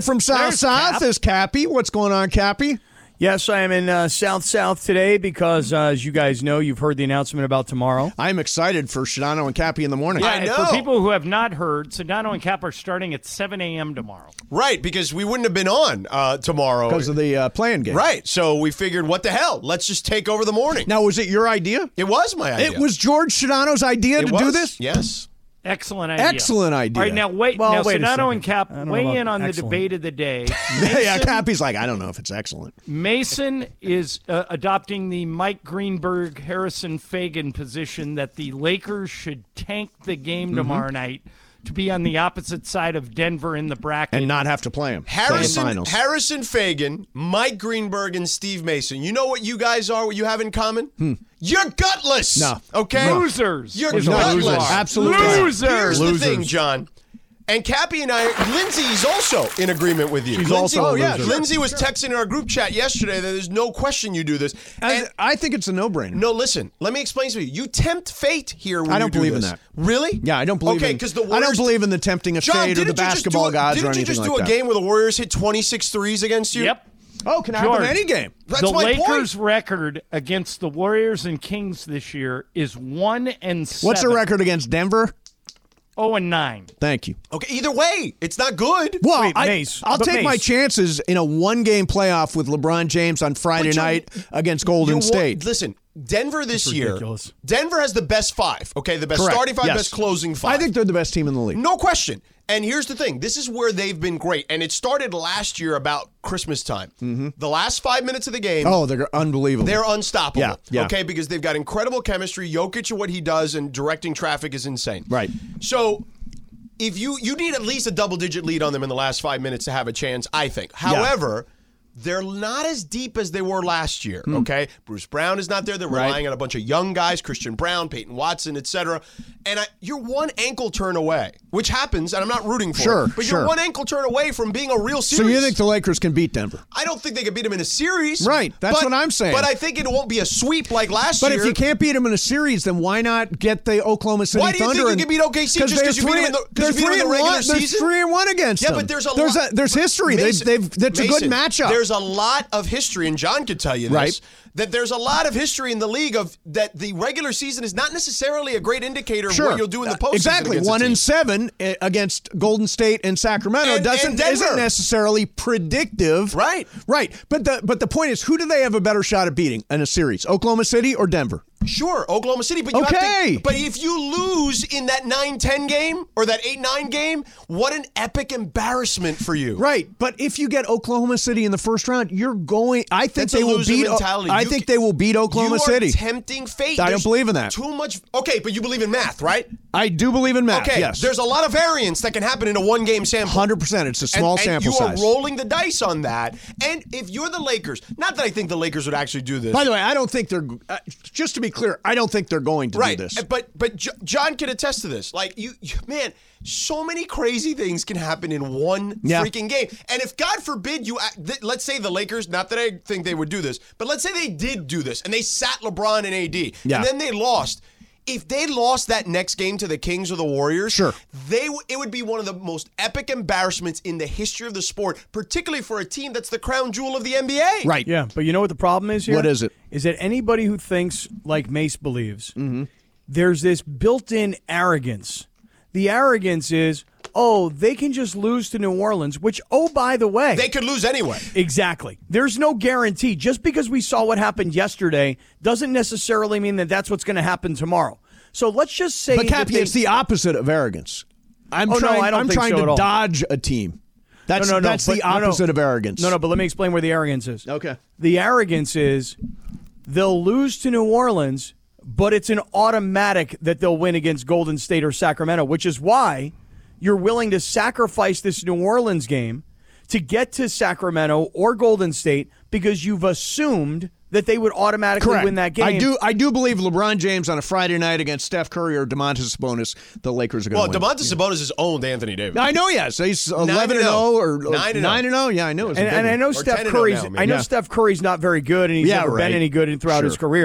from South is Cappy. What's going on, Cappy? Yes, I am in South today because, as you guys know, you've heard the announcement about tomorrow. I'm excited for Sedano and Cappy in the morning. Yeah, I know. For people who have not heard, Sedano and Cap are starting at 7 a.m. tomorrow. Right, because we wouldn't have been on tomorrow. Because of the playing game. Right, so we figured, what the hell? Let's just take over the morning. Now, was it your idea? It was my idea. It was George Sedano's idea to do this? Yes. Excellent idea. Excellent idea. All right, now wait. Well, now, wait a Sedano second. and Cap I don't know weigh about in on excellent. the debate of the day. Yeah, Cappy's like, I don't know if it's excellent. Mason is adopting the Mike Greenberg, Harrison Fagan position that the Lakers should tank the game tomorrow night to be on the opposite side of Denver in the bracket. And not have to play him. Harrison Fagan, Mike Greenberg, and Steve Mason. You know what you guys are, what you have in common? You're gutless. No. Okay? No. Losers. You're is what gutless. you are. Absolutely. Losers. Here's the thing, John. And Cappy and Lindsay's also in agreement with you. She's also a loser. Lindsay was texting in our group chat yesterday that there's no question you do this. And I think it's a no-brainer. no, listen, let me explain to you. You tempt fate here when I don't you do believe in this. that. Really? Yeah, I don't believe okay, in. because the I Warriors, don't believe in the tempting of John, fate or the didn't you just basketball gods or Didn't you anything just like do a that. game where the Warriors hit 26 threes against you? Yep. Oh, can George, happen in any game. That's the my Lakers' point. record against the Warriors and Kings this year is 1-7. What's the record against Denver? 0-9. Thank you. Okay, either way, it's not good. Well, Wait, Mace, I'll but take my Mace. chances in a one-game playoff with LeBron James on Friday But night against Golden State. Listen, Denver this year, ridiculous. Denver has the best five, okay? The best Correct. starting five, Yes. best closing five. I think they're the best team in the league. No question. And here's the thing. This is where they've been great. And it started last year about Christmas time. The last 5 minutes of the game, Oh, they're unbelievable. they're unstoppable. Yeah, yeah. Okay, because they've got incredible chemistry. Jokic and what he does and directing traffic is insane. Right. So if you need at least a double-digit lead on them in the last 5 minutes to have a chance, I think. However, they're not as deep as they were last year, okay? Bruce Brown is not there. They're relying on a bunch of young guys, Christian Brown, Peyton Watson, etc. And you're one ankle turn away, which happens, and I'm not rooting for it, but you're one ankle turn away from being a real series. So you think the Lakers can beat Denver? I don't think they could beat them in a series. Right, that's what I'm saying. But I think it won't be a sweep like last year. But if you can't beat them in a series, then why not get the Oklahoma City Why do you Thunder? think you can beat OKC just because you beat them in the regular season? They're 3-1 against them. Yeah, but there's history. Mason, That's a good matchup. There's a lot of history, and John could tell you this. Right. That there's a lot of history in the league of that the regular season is not necessarily a great indicator of what you'll do in the postseason. Exactly. against a team. 1-7 against Golden State and Sacramento And Denver. isn't necessarily predictive. Right. Right. But the point is, who do they have a better shot at beating in a series? Oklahoma City or Denver? Sure, Oklahoma City, but you Okay. have to, but if you lose in that 9-10 game or that 8-9 game, what an epic embarrassment for you. Right, but if you get Oklahoma City in the first round, you're going. I think That's a they will loser beat. mentality. I think they will beat Oklahoma City. You are tempting fate. I don't There's believe in that. Too much. Okay, but you believe in math, right? I do believe in math. Okay, yes, there's a lot of variance that can happen in a one-game sample. 100%. It's a small sample and you size. are rolling the dice on that. And if you're the Lakers, not that I think the Lakers would actually do this. By the way, I don't think they're. Just to be clear, I don't think they're going to do this. But John can attest to this. Like man, so many crazy things can happen in one freaking game. And if God forbid let's say the Lakers, not that I think they would do this, but let's say they did do this and they sat LeBron and AD, and then they lost. If they lost that next game to the Kings or the Warriors, it would be one of the most epic embarrassments in the history of the sport, particularly for a team that's the crown jewel of the NBA. Right. Yeah, but you know what the problem is here? What is it? Is that anybody who thinks like Mace believes, there's this built-in arrogance. The arrogance is, they can just lose to New Orleans, which, by the way. They could lose anyway. Exactly. There's no guarantee. Just because we saw what happened yesterday doesn't necessarily mean that that's what's going to happen tomorrow. So let's just say But Cappy, it's the opposite of arrogance. I'm I don't think trying so at to all. dodge a team. That's the opposite of arrogance. No, but let me explain where the arrogance is. Okay. The arrogance is they'll lose to New Orleans, but it's an automatic that they'll win against Golden State or Sacramento, which is why you're willing to sacrifice this New Orleans game to get to Sacramento or Golden State because you've assumed that they would automatically win that game. I do believe LeBron James on a Friday night against Steph Curry or DeMontis Sabonis, the Lakers are going to win. DeMontis Sabonis has owned Anthony Davis. I know, yes. He's 11-0 or 9-0. Yeah, I know. And I know Steph Curry's. I know Steph Curry's not very good, and he's never been any good throughout his career.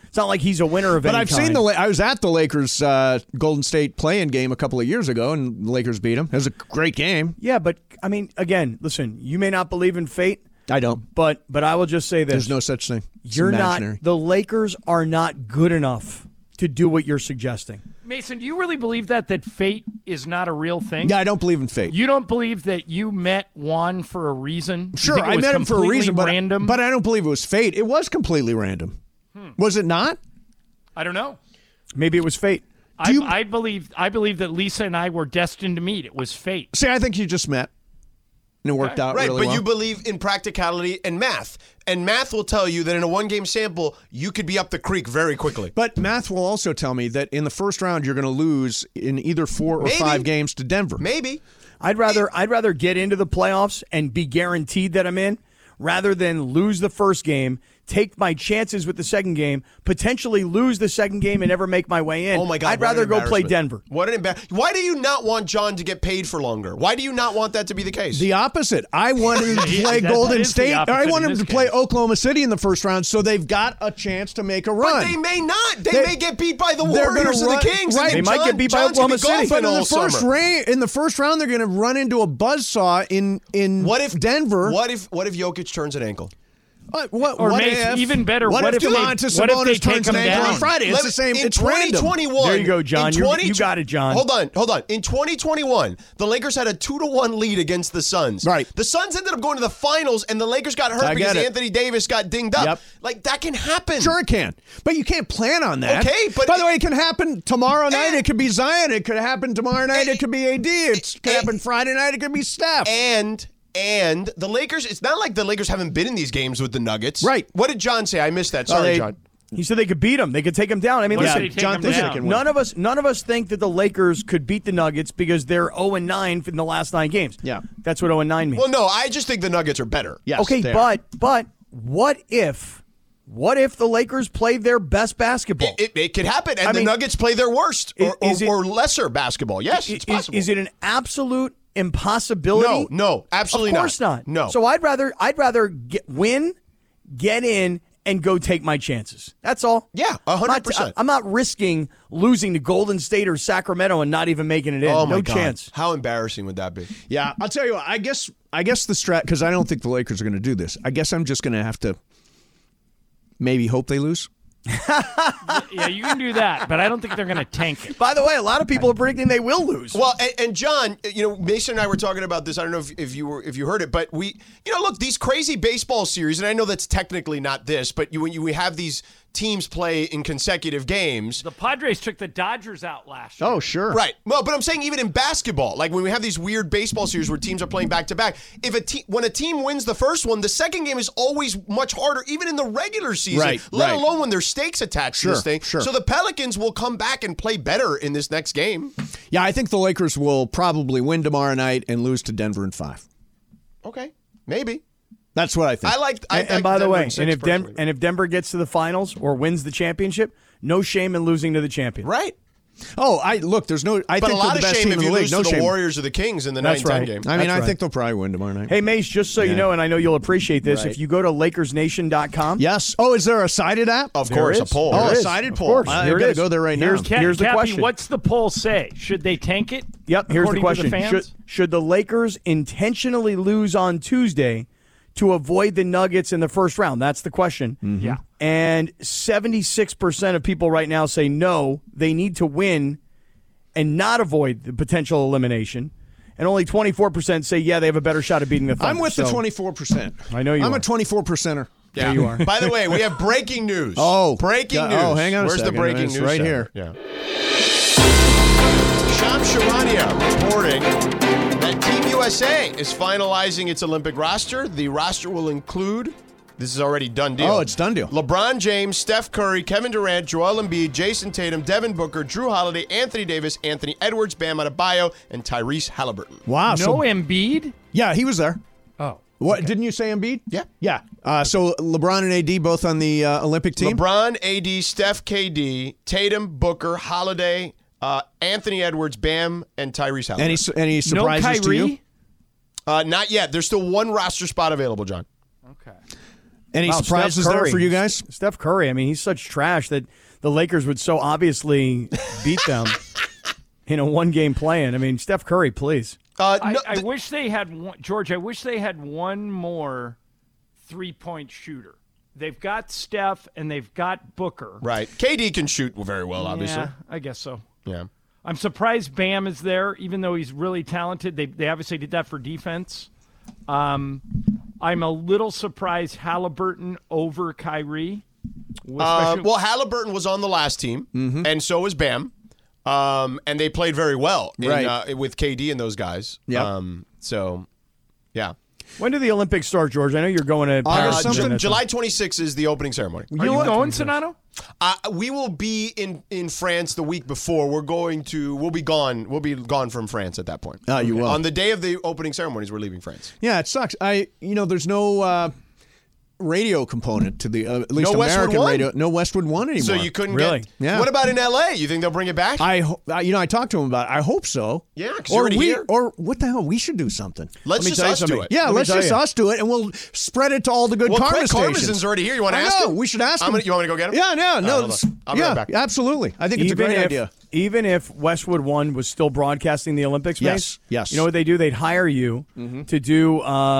It's not like he's a winner of But any I've kind. seen I was at the Lakers Golden State play-in game a couple of years ago, and the Lakers beat them. It was a great game. Yeah, but I mean, again, listen. You may not believe in fate. I don't. But I will just say this: There's no such thing. It's you're imaginary. not. The Lakers are not good enough to do what you're suggesting. Mason, do you really believe that fate is not a real thing? Yeah, I don't believe in fate. You don't believe that you met Juan for a reason? Sure, I met him for a reason, but random? But I don't believe it was fate. It was completely random. Was it not? I don't know. Maybe it was fate. I believe that Lisa and I were destined to meet. It was fate. See, I think you just met. And it worked out right, really but well. you believe in practicality and math. And math will tell you that in a one-game sample, you could be up the creek very quickly. But math will also tell me that in the first round, you're going to lose in either 4 or 5 games to Denver. Maybe. I'd rather get into the playoffs and be guaranteed that I'm in rather than lose the first game, take my chances with the second game, potentially lose the second game and never make my way in. Oh, my God. I'd rather go play Denver. What an embarrassment. Why do you not want John to get paid for longer? Why do you not want that to be the case? The opposite. I wanted him to play Golden State. I wanted him to play Oklahoma City in the first round, so they've got a chance to make a run. But they may not. They may get beat by the Warriors and the Kings. Right. They might get beat by Oklahoma City. But in the first round, they're going to run into a buzzsaw in Denver. What if Jokic turns an ankle? What if, even better, what if Domantas Sabonis turns an ankle on Friday? It's the same. It's random. 2021. There you go, John. You got it, John. Hold on. In 2021, the Lakers had a 2-1 lead against the Suns. Right. The Suns ended up going to the finals, and the Lakers got hurt because Anthony Davis got dinged up. Yep. Like, that can happen. Sure it can. But you can't plan on that. Okay, but... By the way, it can happen tomorrow night. It could be Zion. It could happen tomorrow night. It could be AD. It could happen Friday night. It could be Steph. And the Lakers, it's not like the Lakers haven't been in these games with the Nuggets. Right. What did John say? I missed that. Sorry, John. He said they could beat them. They could take them down. I mean, listen, John thinks they can win. none of us think that the Lakers could beat the Nuggets because they're 0-9 in the last 9 games. Yeah. That's what 0-9 means. Well, no, I just think the Nuggets are better. Yes, okay, they are. but what if the Lakers play their best basketball? It could happen, and the Nuggets play their worst or lesser basketball. Yes, it's possible. Is it an absolute impossibility? No, absolutely not. Of course not. No. So I'd rather win, get in, and go take my chances. That's all. Yeah, 100%. I'm not risking losing to Golden State or Sacramento and not even making it in. Oh my no God. chance. How embarrassing would that be? Yeah, I'll tell you what. I guess the strat, because I don't think the Lakers are going to do this. I guess I'm just going to have to maybe hope they lose. Yeah, you can do that, but I don't think they're going to tank it. By the way, a lot of people are predicting they will lose. Well, and John, Mason and I were talking about this. I don't know if you heard it, but we, look, these crazy baseball series, and I know that's technically not this, but when we have these teams play in consecutive games. The Padres took the Dodgers out last year. Oh, sure. Right. Well, but I'm saying even in basketball, like when we have these weird baseball series where teams are playing back-to-back, when a team wins the first one, the second game is always much harder, even in the regular season, let alone when there's stakes attached to this thing. Sure. So the Pelicans will come back and play better in this next game. Yeah, I think the Lakers will probably win tomorrow night and lose to Denver in 5. Okay. Maybe. That's what I think. And by the way, if Denver gets to the finals or wins the championship, no shame in losing to the champion. Right. Oh, there's no. I think they're the best team in the league. No shame. The Warriors or the Kings in the 9-10 game. I mean, I think they'll probably win tomorrow night. Hey, Mace, just so you know, and I know you'll appreciate this, if you go to LakersNation.com. Yes. Oh, is there a sided app? Of course, a poll. Oh, a sided poll. I got to go there right now. Here's the question. What's the poll say? Should they tank it? Yep. Here's the question. fans? Should the Lakers intentionally lose on Tuesday to avoid the Nuggets in the first round? That's the question. Mm-hmm. Yeah. And 76% of people right now say no, they need to win and not avoid the potential elimination. And only 24% say, yeah, they have a better shot of beating the Thunder. I'm with the 24%. I know you are. I'm a 24%er. Yeah. There you are. By the way, we have breaking news. Breaking news. Oh, hang on Where's a second. the breaking news? Right center? here. Yeah. Shams Charania reporting that Team USA is finalizing its Olympic roster. The roster will include, this is already done deal. Oh, it's done deal. LeBron James, Steph Curry, Kevin Durant, Joel Embiid, Jason Tatum, Devin Booker, Drew Holiday, Anthony Davis, Anthony Edwards, Bam Adebayo, and Tyrese Halliburton. Wow. No Embiid? Yeah, he was there. Oh. What, didn't you say Embiid? Yeah. Yeah. So LeBron and AD both on the Olympic team? LeBron, AD, Steph, KD, Tatum, Booker, Holiday, Anthony Edwards, Bam, and Tyrese Halliburton. Any surprises no Kyrie? to you? Not yet. There's still one roster spot available, John. Okay. Any surprises there for you guys? Steph Curry. I mean, he's such trash that the Lakers would so obviously beat them in a one-game play-in. I mean, Steph Curry, please. I wish they had one, George. I wish they had one more three-point shooter. They've got Steph and they've got Booker. Right. KD can shoot very well, obviously. Yeah, I guess so. Yeah. I'm surprised Bam is there, even though he's really talented. They obviously did that for defense. I'm a little surprised Halliburton over Kyrie. Well, Halliburton was on the last team, and so was Bam. And they played very well with KD and those guys. Yeah. So, yeah. When do the Olympics start, George? I know you're going to Paris. July 26th is the opening ceremony. Are you going, Sonato? We will be in France the week before. We'll be gone. We'll be gone from France at that point. Oh, you will. On the day of the opening ceremonies, we're leaving France. Yeah, it sucks. There's no radio component to the at least No American Westwood radio. No Westwood One anymore. So you couldn't Really? get. Yeah. What about in LA? You think they'll bring it back? I talked to him about it. I hope so. Yeah, 'cause you're already here. Or what the hell? We should do something. Let's me just tell you us do something. it. Yeah, Let me let's tell just you. us do it, and we'll spread it to all the good Well, karma Craig stations. Karmazin's already here. You want to I ask know. him? We should ask him. You want me to go get him? Yeah, no. Hold on. I'll be right back. Absolutely. I think it's a great idea. Even if Westwood One was still broadcasting the Olympics, Yes, yes. You know what they do? They'd hire you to do,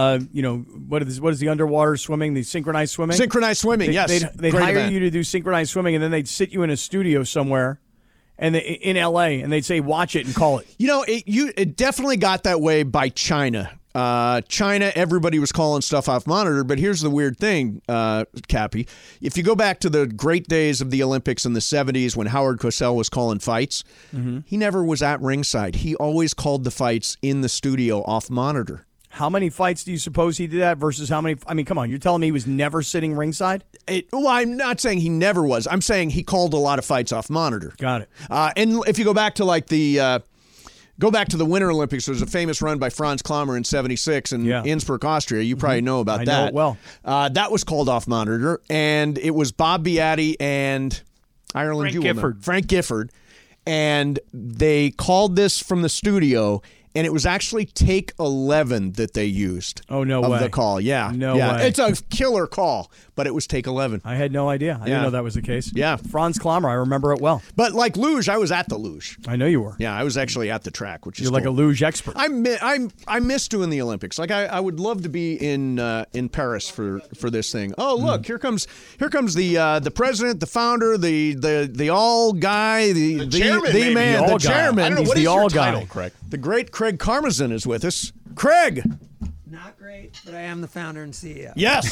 what is the underwater swimming, the synchronized swimming? Synchronized swimming, yes. They'd Great hire event. you to do synchronized swimming, and then they'd sit you in a studio somewhere and in L.A., and they'd say, watch it and call it. It definitely got that way by China. China, everybody was calling stuff off monitor, but here's the weird thing, Cappy. If you go back to the great days of the Olympics in the 70s when Howard Cosell was calling fights, he never was at ringside. He always called the fights in the studio off monitor. How many fights do you suppose he did that versus how many? I mean, come on, you're telling me he was never sitting ringside? Well, I'm not saying he never was. I'm saying he called a lot of fights off monitor. Got it. And if you go back to Go back to the Winter Olympics. There was a famous run by Franz Klammer in '76 in Innsbruck, Austria. You probably know about that. I know it well. That was called off monitor, and it was Bob Beatty and Ireland Frank Gifford, and they called this from the studio. And it was actually take 11 that they used. Oh, no of way. the call. Yeah. No way. It's a killer call, but it was take 11. I had no idea. I didn't know that was the case. Yeah. Franz Klammer, I remember it well. But like luge, I was at the luge. I know you were. Yeah, I was actually at the track, which is You're like a luge expert. I miss doing the Olympics. Like I would love to be in Paris for this thing. Oh, look, here comes the president, the founder, the all guy, the chairman, the man, the chairman. I don't know, He's what the is your all guy. title, Craig? The great Craig Karmazin is with us. Craig. Not great, but I am the founder and CEO. Yes.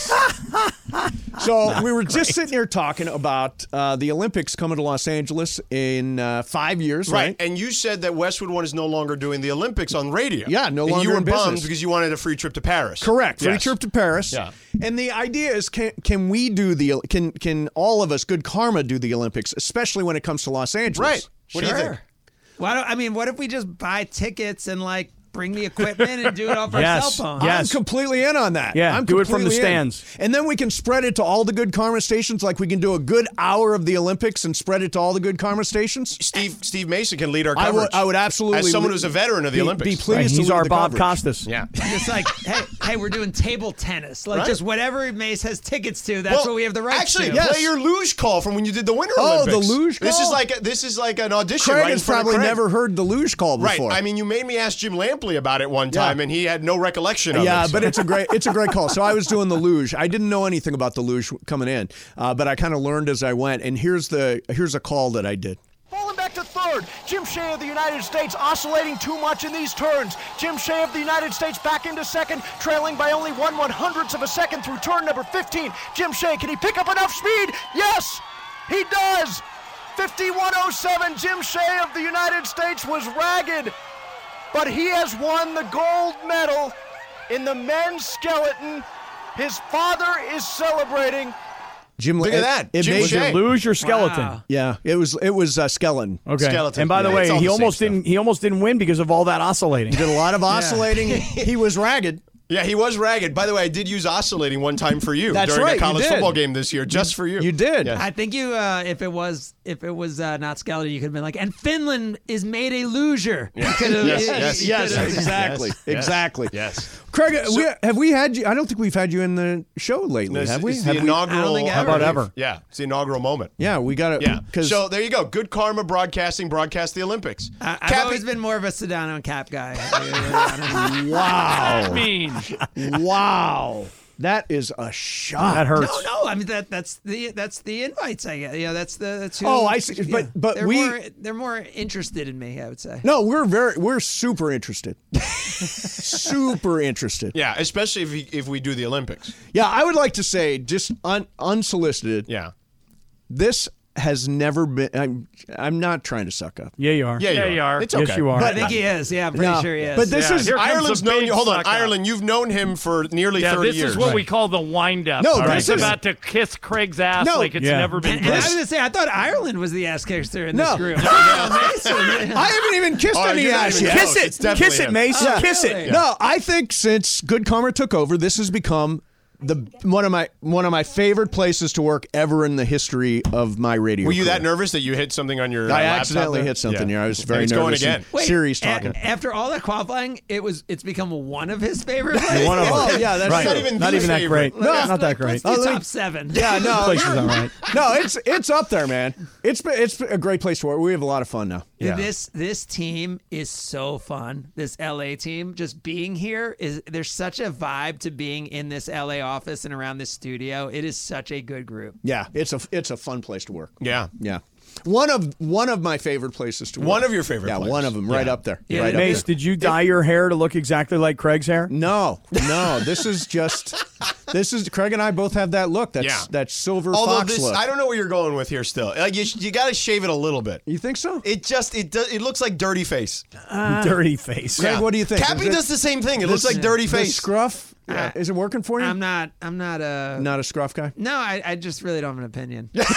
So we were just sitting here talking about the Olympics coming to Los Angeles in 5 years, right? And you said that Westwood One is no longer doing the Olympics on radio. Yeah, no and longer you were in bummed business. because you wanted a free trip to Paris. Correct. Free Yes. trip to Paris. Yeah. And the idea is, can we do can all of us, good karma, do the Olympics, especially when it comes to Los Angeles? Right. What do you think? What if we just buy tickets and bring the equipment and do it off our Yes. cell phone? Yes. I'm completely in on that. Yeah, I'm do it from the completely in. stands. And then we can spread it to all the good karma stations. Like we can do a good hour of the Olympics and spread it to all the good karma stations. Steve Mason can lead our I coverage. would absolutely. As someone who's a veteran of the Olympics. Be pleased to He's lead our the Bob coverage. Costas. Yeah. Just like, hey, we're doing table tennis. Like, Right. just whatever Mace has tickets to, that's what we have the rights actually, to. yes. play your luge call from when you did the Winter Oh, Olympics. the luge This call? is like an audition. Craig right in has front of probably Craig. never heard the luge call Right. before. I mean, you made me ask Jim Lampley about it one time, Yeah. and he had no recollection of it. Yeah, so. but it's a great call. So I was doing the luge. I didn't know anything about the luge coming in, but I kind of learned as I went. And here's a call that I did. Falling back to third. Jim Shea of the United States oscillating too much in these turns. Jim Shea of the United States back into second, trailing by only 1/100th of a second through turn number 15. Jim Shea, can he pick up enough speed? Yes, he does. 51.07. Jim Shea of the United States was ragged, but he has won the gold medal in the men's skeleton. His father is celebrating. Jim, Look at that. It Jim made, Shea. Luge or skeleton? Wow. yeah, it was skeleton. Okay. Skeleton. And by the Yeah, way, it's all he the almost same didn't. He almost didn't win because of all that oscillating. Did a lot of oscillating. He was ragged. Yeah, he was ragged. By the way, I did use oscillating one time for you That's during right, a you college did. football game this year, just for you. You did. Yeah. I think you, if it was not skeleton, you could have been like, and Finland is made a loser. You could have- Yes, yes, Yes, Yes, exactly. yes, Exactly. Yes. Craig, have we had you? I don't think we've had you in the show lately, have we? It's the inaugural. How about ever? Yeah, it's the inaugural moment. Yeah, we got it. Yeah. So there you go. Good Karma Broadcasting broadcast the Olympics. I've always been more of a Sedano and Cap guy. Wow. mean, Wow. That is a shot. That hurts. No. I mean that's the invites I get. That's who. Oh, I see. But they're more interested in me, I would say. No, we're super interested. Super interested. Yeah, especially if we do the Olympics. Yeah, I would like to say, just unsolicited. Yeah. This has never been. I'm not trying to suck up. Yeah, you are. Yeah, you are. It's okay. Yes, you are. I think he is. Yeah, I'm pretty sure he is. But this is Here comes Ireland's the known big you. Hold on, suck up. Ireland. You've known him for nearly 30 this years. is what we call the wind-up. No, All right? this He's is- about to kiss Craig's ass No. like it's Yeah. never been And I was done. going to say, I thought Ireland was the ass kicker in this No. group. I haven't even kissed Oh, any you're not ass even yet. close. Kiss It's it. definitely Kiss it, him. Mace. Kiss really? it. No, I think since Good Karma took over, this has become one of my favorite places to work ever in the history of my radio. Were you that career. nervous that you hit something on your I laptop accidentally there? hit something here. I was And very it's nervous. going again. Siri's talking. After all that qualifying, it's become one of his favorite places. One of them. Oh, yeah, that's right. true. Not even the that favorite. great. No, not that great. Let's do let me- top 7. Yeah, no, Place is all right. no, it's up there, man. It's a great place to work. We have a lot of fun now. Yeah. This team is so fun. This LA team, just being here there's such a vibe to being in this LA office and around this studio. It is such a good group. Yeah, it's a fun place to work. Yeah. Yeah. One of my favorite places to work. One of your favorite Yeah, places. one of them, right Yeah. up there. Yeah, right up Mace, there. did you dye your hair to look exactly like Craig's hair? No. This is Craig and I both have that look. That silver Although fox look. I don't know where you're going with here. Still, like you got to shave it a little bit. You think so? It looks like dirty face. Dirty face. Craig, what do you think? Cappy Is does the same thing. It looks like dirty the face. scruff? Is it working for you? I'm not a Not a scruff guy? No, I just really don't have an opinion. Is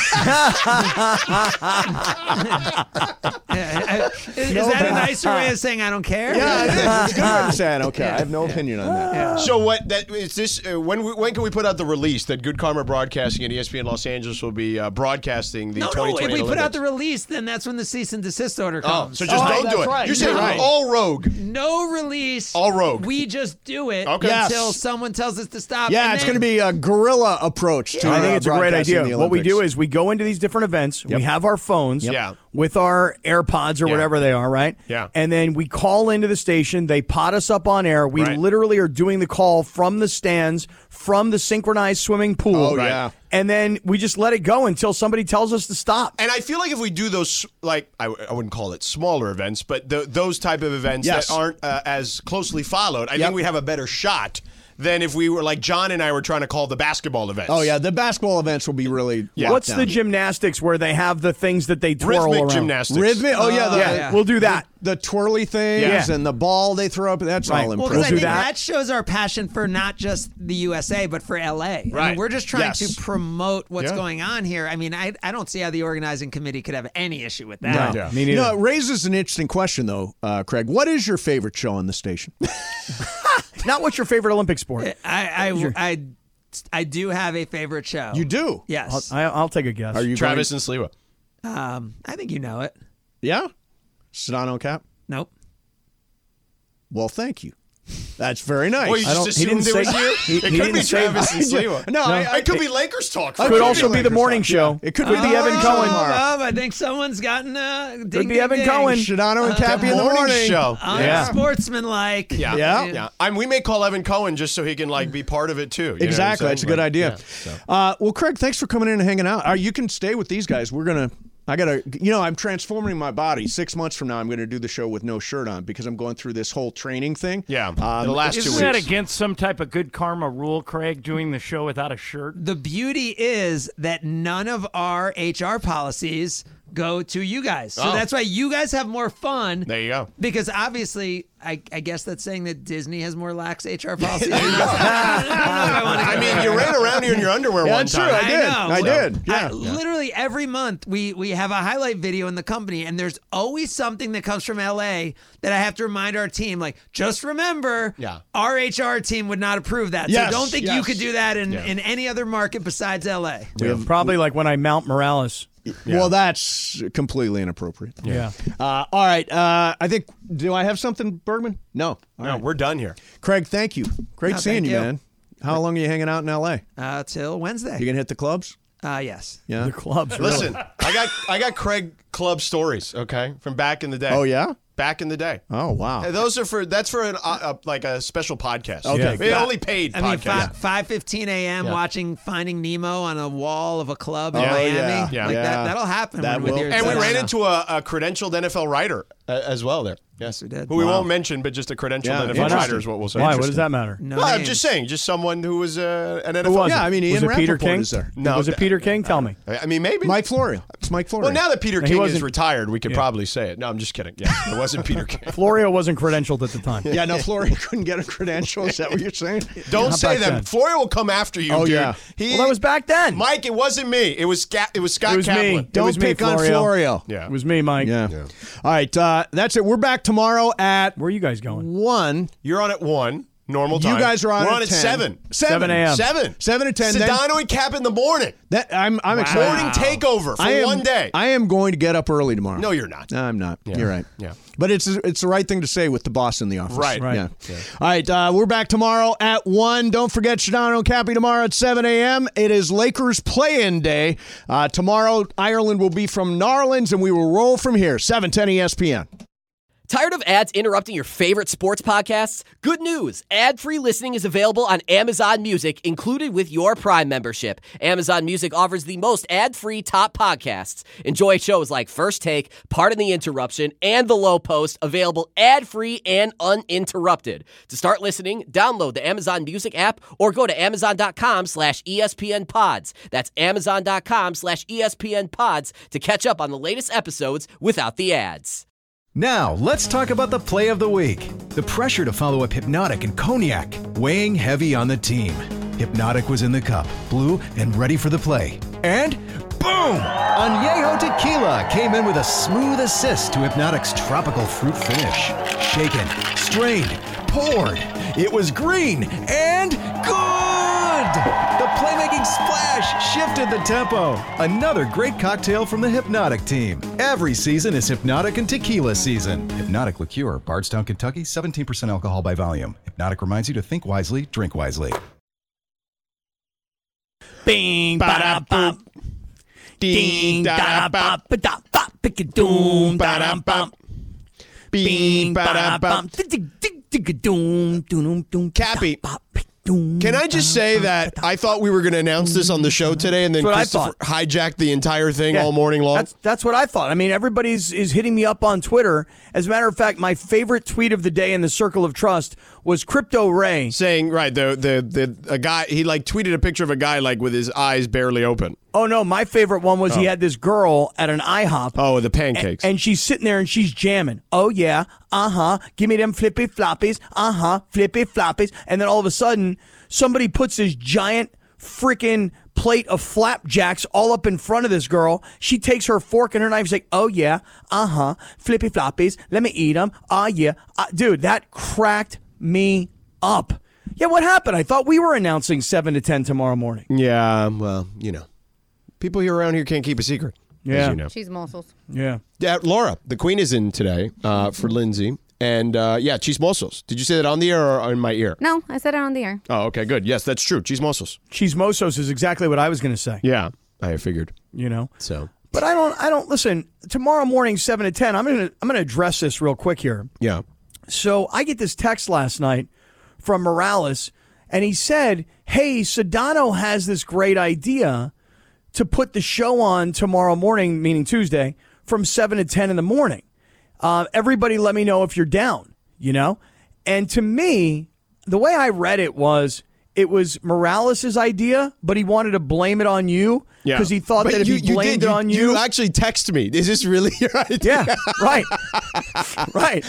that a nicer way of saying I don't care? Yeah, it is. It's a good way to say I don't care. I have no opinion on that. So what? That is this? When can we put out the release that Good Karma Broadcasting and ESPN Los Angeles will be broadcasting the No, 2020 if we Olympics? put out the release, then that's when the cease and desist order Oh, comes. so just don't do that's it. right. You're saying You're right. all rogue. No release. All rogue. We just do it Okay. until Yes. someone tells us to stop. Yeah, and it's then- going to be a guerrilla approach to I think it's a great broadcasting idea. the What we do Olympics. is we go into these different events. We have our phones Yeah. with our AirPods or Yeah. whatever they are, right? Yeah. And then we call into the station. They pot us up on air. We Right. literally are doing the call from the stands, from the synchronized swimming pool. Oh, yeah. And then we just let it go until somebody tells us to stop. And I feel like if we do those, like I wouldn't call it smaller events, but those type of events Yes. that aren't as closely followed, I Yep. think we have a better shot than if we were like John and I were trying to call the basketball events. Oh, yeah. The basketball events will be really Yeah. What's locked the down. gymnastics where they have the things that they twirl Rhythmic around? gymnastics. Rhythmic? Oh, yeah. Yeah, we'll do that. The twirly things Yeah. and the ball they throw up. That's Right. all Well, Well, impressive. because I do think that. that shows our passion for not just the USA, but for LA. I mean, Right. we're just trying Yes. to promote what's Yeah. going on here. I mean, I don't see how the organizing committee could have any issue with that. No, Yeah. me neither. No, it raises an interesting question, though, Craig. What is your favorite show on the station? Not what's your favorite Olympic sport? I do have a favorite show. You do? Yes. I'll take a guess. Are you Travis and Sliwa. I think you know it. Yeah? Sedano Cap? Nope. Well, thank you. That's very nice. Well, you just assumed it was you? he It could didn't be say Travis and Sliwa. No, It could be Lakers talk. I Could It also be the Lakers morning talk. show. Yeah. It could be be Evan Cohen. I think someone's gotten Could be Evan Cohen. Sedano and Cappy in the morning. show. Unsportsmanlike. Yeah. Yeah. We may call Evan Cohen just so he can be part of it too. You know what I'm Exactly. saying? That's a good idea. Yeah, so. Well, Craig, thanks for coming in and hanging out. You can stay with these guys. I'm transforming my body. 6 months from now, I'm going to do the show with no shirt on because I'm going through this whole training thing. Yeah. The last 2 Isn't weeks. that against some type of good karma rule, Craig, doing the show without a shirt? The beauty is that none of our HR policies go to you guys. So Oh. that's why you guys have more fun. There you go. Because obviously, I guess that's saying that Disney has more lax HR policies. I mean, you ran around here in your underwear one that's true. time. I did. know. I did. Yeah. Literally every month we have a highlight video in the company, and there's always something that comes from LA that I have to remind our team, like, just remember, our HR team would not approve that. Yes, So don't think you yes. could do that in any other market besides LA. Probably like when I mount Morales. Well, that's completely inappropriate. Yeah. All right. I think. Do I have something, Bergman? No. All No, right. we're done here. Craig, thank you. Great seeing thank you, you. man. How long are you hanging out in L.A.? Till Wednesday. You gonna hit the clubs? Yes. Yeah. The clubs. Really. Listen, I got Craig Club stories, okay, from back in the day. Oh yeah. Back in the day. Oh wow. Hey, that's for an like a special podcast. Okay. We only paid I mean, podcast. 5:15 a.m. Yeah. watching Finding Nemo on a wall of a club in Oh, Miami. yeah. Yeah. Like Yeah. that'll happen. That when will. we're And we there. ran into a credentialed NFL writer as well there. Yes, we did. Who we won't mention, but just a credentialed Yeah, NFL interesting. writer is what we'll say. Why? What does that matter? No Well, I'm names. just saying, just someone who was an NFL. Who was Yeah, it? I mean, Ian was it Peter Rappaport King? is there. No, Was it Peter King? Tell me. I mean, maybe. Mike Florio. It's Mike Florio. Well, now that Peter He King is wasn't- retired, we could probably say it. No, I'm just kidding. Yeah, it wasn't Peter King. Florio wasn't credentialed at the time. Yeah, no, Florio couldn't get a credential. Is that what you're saying? Don't Not say back that. then. Florio will come after you, Oh, dude. yeah. He, Well, that was back then. Mike, it wasn't me. It was Scott it was Kaplan. me. Don't it was me, pick on Florio. Yeah. It was me, Mike. Yeah. All right. That's it. We're back tomorrow at Where are you guys going? 1. You're on at 1, normal time. You guys are on We're at on at 10. 7. 7 a.m. 7 to 10. Then Sedano and Cap in the morning. I'm excited. Morning takeover for one day. I am going to get up early tomorrow. No, you're not. No, I'm not. You're right. Yeah. But it's the right thing to say with the boss in the office. Right. Right. Yeah. All right. We're back tomorrow at 1. Don't forget Sedano and Cappy tomorrow at 7 a.m. It is Lakers play-in day. Tomorrow, Ireland will be from Narlands, and we will roll from here. 710 ESPN. Tired of ads interrupting your favorite sports podcasts? Good news. Ad-free listening is available on Amazon Music, included with your Prime membership. Amazon Music offers the most ad-free top podcasts. Enjoy shows like First Take, Pardon the Interruption, and The Low Post, available ad-free and uninterrupted. To start listening, download the Amazon Music app or go to amazon.com/ESPN Pods. That's amazon.com/ESPN Pods to catch up on the latest episodes without the ads. Now, let's talk about the play of the week. The pressure to follow up Hypnotic and Cognac, weighing heavy on the team. Hypnotic was in the cup, blue, and ready for the play. And boom! Añejo Tequila came in with a smooth assist to Hypnotic's tropical fruit finish. Shaken, strained, poured. It was green and good! The playmaking splash shifted the tempo. Another great cocktail from the Hypnotic team. Every season is Hypnotic and Tequila season. Hypnotic Liqueur, Bardstown, Kentucky, 17% alcohol by volume. Hypnotic reminds you to think wisely, drink wisely. Bing, ba-da-bum. Ding, da-da-bum, ba-da-bum, pick-a-doom, da-da-bum. Bing, ba-da-bum, dig-dig-dig-dig-a-doom, doom-doom, Cappy, da-bum. Can I just say that I thought we were going to announce this on the show today, and then That's what I Christopher hijacked the entire thing Yeah. all morning long? That's what I thought. I mean, everybody's is hitting me up on Twitter. As a matter of fact, my favorite tweet of the day in the Circle of Trust was Crypto Ray Saying, right, a guy, he like tweeted a picture of a guy like with his eyes barely open. Oh no, my favorite one was he had this girl at an IHOP. Oh, the pancakes. And she's sitting there and she's jamming. Oh yeah, give me them flippy floppies. Flippy floppies. And then all of a sudden, somebody puts this giant freaking plate of flapjacks all up in front of this girl. She takes her fork and her knife. She's like, oh yeah, flippy floppies. Let me eat them. Yeah, dude, that cracked me up. Yeah, what happened? I thought we were announcing 7 to 10 tomorrow morning. Yeah, well, people here around here can't keep a secret. Yeah. As you know. Cheese morsels. Yeah. Yeah, Laura, the queen is in today for Lindsay. And chismosos. Did you say that on the air or in my ear? No, I said it on the air. Oh, okay, good. Yes, that's true. Chismosos. Chismosos is exactly what I was going to say. Yeah, I figured. You know? So. But I don't listen, tomorrow morning 7 to 10, I'm going to address this real quick here. Yeah. So, I get this text last night from Morales and he said, "Hey, Sedano has this great idea to put the show on tomorrow morning, meaning Tuesday, from 7 to 10 in the morning. Everybody let me know if you're down, you know?" And to me, the way I read it was Morales' idea, but he wanted to blame it on you because he thought But that if he blamed it on you actually text me. Is this really your idea? Yeah, right. Right.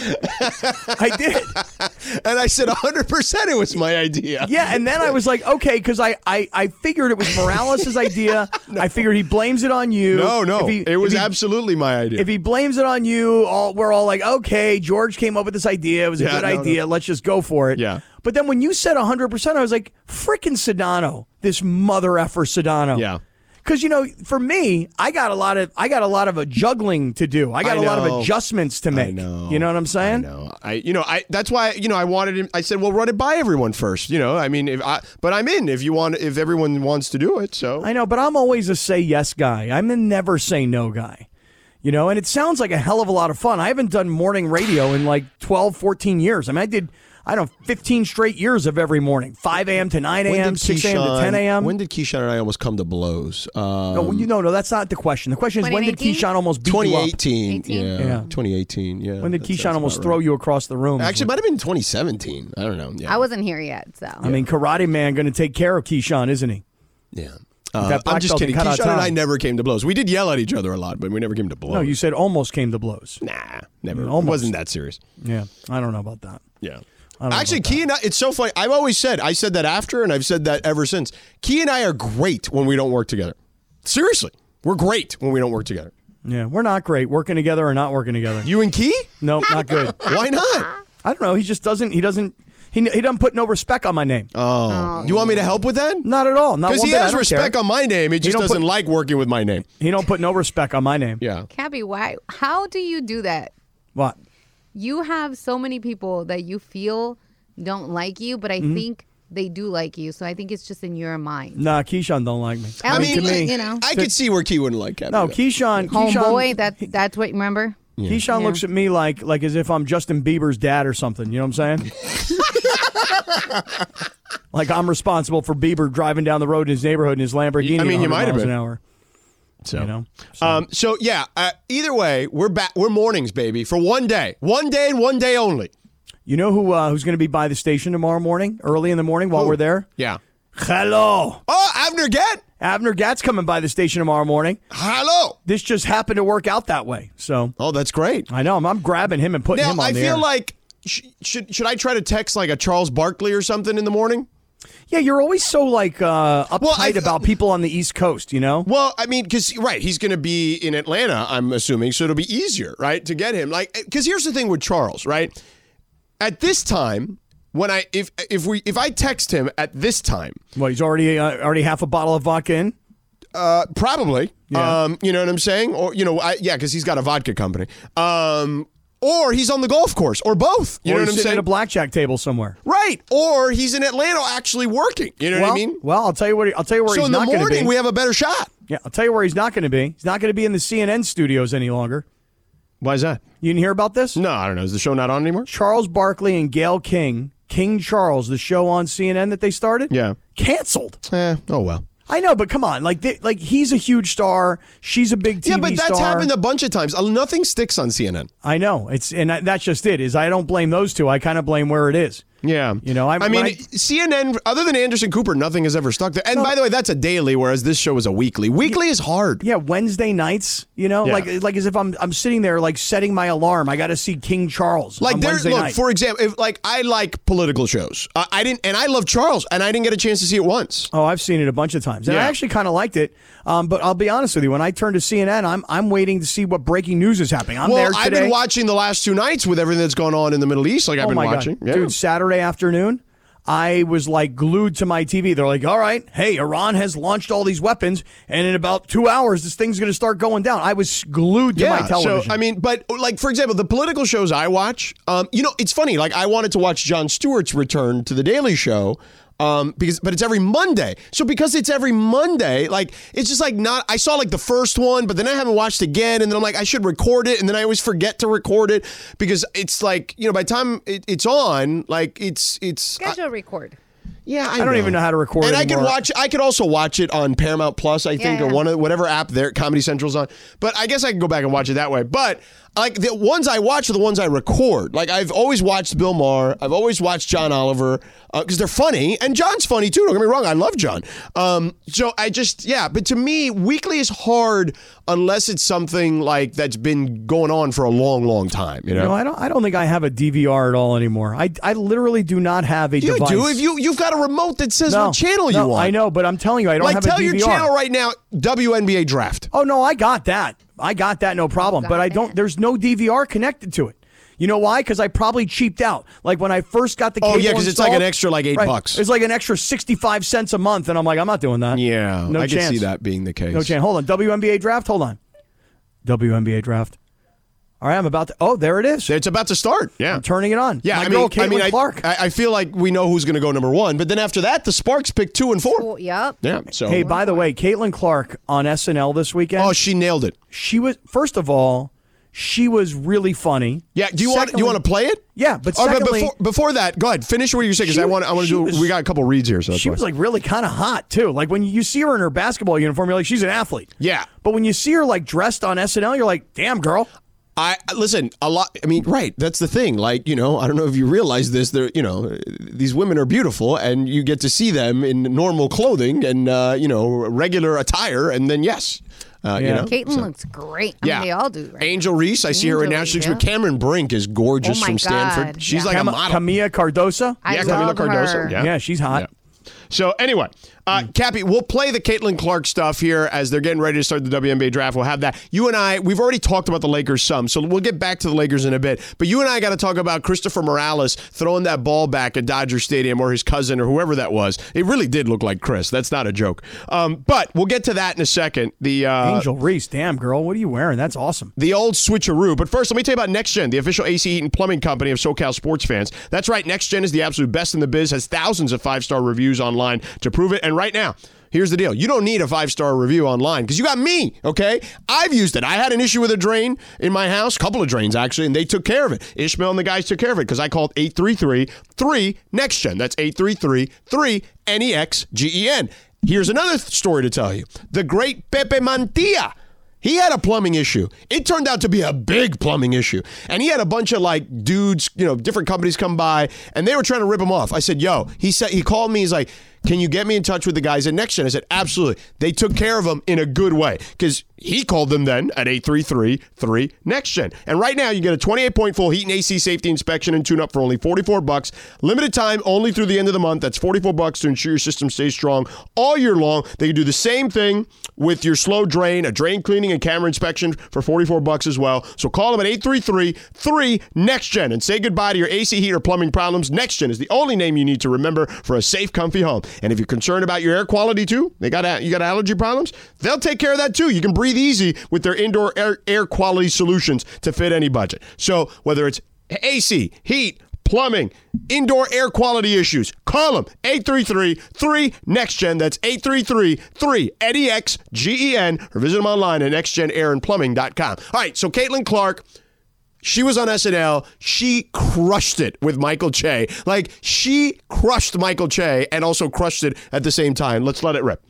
I did. And I said 100% it was my idea. Yeah, and then I was like, okay, because I figured it was Morales' idea. I figured he blames it on you. No. It was absolutely my idea. If he blames it on you, we're all like, okay, George came up with this idea. It was a good idea. Let's just go for it. Yeah. But then when you said 100%, I was like, frickin' Sedano, this mother effer Sedano. Yeah. Because for me, I got a lot of juggling to do. I got a lot of adjustments to make. You know what I'm saying? I know. That's why I wanted him. I said, well, run it by everyone first. I mean, but I'm in if everyone wants to do it. So I know, but I'm always a say yes guy. I'm a never say no guy. And it sounds like a hell of a lot of fun. I haven't done morning radio in like 12, 14 years. I mean, I did 15 straight years of every morning, 5 a.m. to 9 a.m., 6 a.m. to 10 a.m. When did Keyshawn and I almost come to blows? No, that's not the question. The question is, when did Keyshawn almost beat you up? 2018. Yeah. 2018, yeah. When did Keyshawn almost throw you across the room? Actually, it might have been 2017. I don't know. Yeah. I wasn't here yet, so. I mean, Karate Man going to take care of Keyshawn, isn't he? Yeah. I'm just kidding. Keyshawn and I never came to blows. We did yell at each other a lot, but we never came to blows. No, you said almost came to blows. Nah, never. Almost. It wasn't that serious. Yeah, I don't know about that. Yeah. Actually, Key and I, it's so funny. I've always said, I said that after, and I've said that ever since. Key and I are great when we don't work together. Seriously. We're great when we don't work together. Yeah, we're not great working together or not working together. You and Key? No, not good. Why not? I don't know. He just doesn't. He doesn't put no respect on my name. Oh. You want me to help with that? Not at all. Because he has respect on my name. He just doesn't like working with my name. He don't put no respect on my name. Yeah. Cappy, how do you do that? What? You have so many people that you feel don't like you, but I think they do like you. So I think it's just in your mind. Nah, Keyshawn don't like me. I mean, to me, I could see where Key wouldn't like Cappy. No, Keyshawn. Homeboy, that's what you remember? Yeah. Keyshawn looks at me like as if I'm Justin Bieber's dad or something. You know what I'm saying? Like I'm responsible for Bieber driving down the road in his neighborhood in his Lamborghini. I mean, you might have been. An hour. So, so yeah. Either way, we're back. We're mornings, baby, for one day and one day only. You know who's going to be by the station tomorrow morning, early in the morning while we're there? Yeah. Hello. Oh, Avner Gatt. Avner Gatt's coming by the station tomorrow morning. Hello. This just happened to work out that way. So. Oh, that's great. I know. I'm grabbing him and putting him on the air. I feel like should I try to text like a Charles Barkley or something in the morning? Yeah, you're always so uptight about people on the East Coast, you know? Well, I mean, because he's going to be in Atlanta, I'm assuming, so it'll be easier, right, to get him. Like, because here's the thing with Charles, right? At this time, when if I text him at this time, well, he's already half a bottle of vodka in. Probably. Yeah. You know what I'm saying? Or because he's got a vodka company. Or he's on the golf course, or both. You know what I'm saying? At a blackjack table somewhere. Right. Or he's in Atlanta actually working. You know what I mean? Well, I'll tell you where he's not going to be. So in the morning, we have a better shot. Yeah, I'll tell you where he's not going to be. He's not going to be in the CNN studios any longer. Why is that? You didn't hear about this? No, I don't know. Is the show not on anymore? Charles Barkley and Gayle King, King Charles, the show on CNN that they started? Yeah. Canceled. Oh, well. I know, but come on. Like he's a huge star. She's a big TV star. Yeah, but that's happened a bunch of times. Nothing sticks on CNN. I know. That's just it. I don't blame those two. I kind of blame where it is. Yeah. You know, CNN, other than Anderson Cooper, nothing has ever stuck there. And by the way, that's a daily, whereas this show is a weekly. Weekly is hard. Yeah, Wednesday nights, you know, like as if I'm sitting there like setting my alarm. I got to see King Charles. Like Wednesday night. For example, I like political shows. I love Charles, and I didn't get a chance to see it once. Oh, I've seen it a bunch of times, and I actually kind of liked it. But I'll be honest with you, when I turn to CNN, I'm waiting to see what breaking news is happening. I've been watching the last 2 nights with everything that's going on in the Middle East. Like I've been watching, God. Dude. Saturday afternoon, I was like glued to my TV. They're like, all right, hey, Iran has launched all these weapons, and in about 2 hours, this thing's going to start going down. I was glued to my television. So, I mean, but like, for example, the political shows I watch, it's funny. Like, I wanted to watch Jon Stewart's return to The Daily Show. But it's every Monday. So because it's every Monday, like it's just like not. I saw like the first one, but then I haven't watched again, and then I'm like I should record it, and then I always forget to record it because it's like by the time it's on, like it's schedule record. Yeah, I don't even know how to record it. And I could also watch it on Paramount Plus, I think, or whatever app Comedy Central's on. But I guess I can go back and watch it that way. But like the ones I watch are the ones I record. Like I've always watched Bill Maher. I've always watched John Oliver because they're funny, and John's funny too. Don't get me wrong, I love John. So I just but to me, weekly is hard unless it's something like that's been going on for a long, long time. You know, no, I don't think I have a DVR at all anymore. I literally do not have a device. You do if you've got a remote that says what channel you want. I know, but I'm telling you, I don't have a DVR. Tell your channel right now, WNBA Draft. Oh no, I got that. No problem. But I don't. There's no DVR connected to it. You know why? Because I probably cheaped out. Like when I first got the cable because it's like an extra like $8. It's like an extra 65 cents a month, and I'm like, I'm not doing that. Yeah, no I chance. can see that being the case. No chance. Hold on. WNBA draft? Hold on. WNBA draft. All right, I'm about to. Oh, there it is. It's about to start. Yeah. I'm turning it on. Yeah, My girl, Caitlin Clark. I feel like we know who's going to go number 1, but then after that, the Sparks pick 2 and 4. Yep. Yeah. So. Hey, by the way, Caitlin Clark on SNL this weekend. Oh, she nailed it. She was, first of all, she was really funny. Yeah. Do you want to play it? Yeah, but but secondly, before that, go ahead. Finish what you're saying because I want to do. We got a couple reads here. So she was like really kind of hot too. Like when you see her in her basketball uniform, you're like, she's an athlete. Yeah. But when you see her like dressed on SNL, you're like, damn girl. I listen a lot. I mean, right. That's the thing. Like, I don't know if you realize this. They're, these women are beautiful, and you get to see them in normal clothing and regular attire, and then yes. Caitlin looks great. I mean, they all do. Right? Angel Reese, I see her right now. She's with Cameron Brink, is gorgeous from Stanford. God. She's like a model. Camilla Cardoso. Camilla Cardoso. Yeah, she's hot. Yeah. So anyway, Cappy, we'll play the Caitlin Clark stuff here as they're getting ready to start the WNBA draft. We'll have that. You and I, we've already talked about the Lakers some, so we'll get back to the Lakers in a bit. But you and I got to talk about Christopher Morales throwing that ball back at Dodger Stadium, or his cousin, or whoever that was. It really did look like Chris. That's not a joke. But we'll get to that in a second. The Angel Reese, damn girl, what are you wearing? That's awesome. The old switcheroo. But first, let me tell you about NextGen, the official AC Heat and Plumbing company of SoCal sports fans. That's right, NextGen is the absolute best in the biz, has thousands of 5-star reviews online to prove it. And right now, here's the deal. You don't need a 5-star review online because you got me, okay? I've used it. I had an issue with a drain in my house, a couple of drains actually, and they took care of it. Ishmael and the guys took care of it because I called 833-3-NEXTGEN. That's 833-3-NEXGEN. Here's another story to tell you. The great Pepe Mantilla. He had a plumbing issue. It turned out to be a big plumbing issue. And he had a bunch of like dudes, different companies come by, and they were trying to rip him off. I said, he called me. He's like, can you get me in touch with the guys at NextGen? I said, absolutely. They took care of him in a good way because he called them then at 833-3-NEXTGEN. And right now, you get a 28-point full heat and AC safety inspection and tune-up for only $44. Limited time, only through the end of the month. That's $44 to ensure your system stays strong all year long. They can do the same thing with your slow drain, a drain cleaning and camera inspection for $44 as well. So call them at 833-3-NEXTGEN and say goodbye to your AC heat or plumbing problems. NextGen is the only name you need to remember for a safe, comfy home. And if you're concerned about your air quality too, you got allergy problems, they'll take care of that too. You can breathe easy with their indoor air quality solutions to fit any budget. So whether it's AC, heat, plumbing, indoor air quality issues, call them 833-3-NEXTGEN. That's 833-3-NEXGEN, or visit them online at nextgenairandplumbing.com. All right, so Caitlin Clark, she was on SNL. She crushed it with Michael Che. Like, she crushed Michael Che and also crushed it at the same time. Let's let it rip.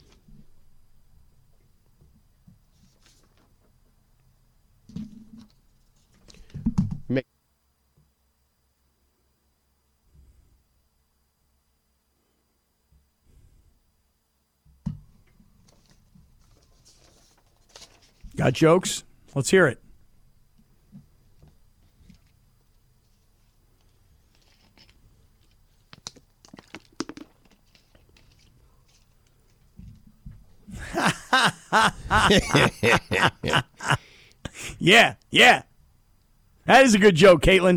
Got jokes? Let's hear it. Yeah. That is a good joke, Caitlin.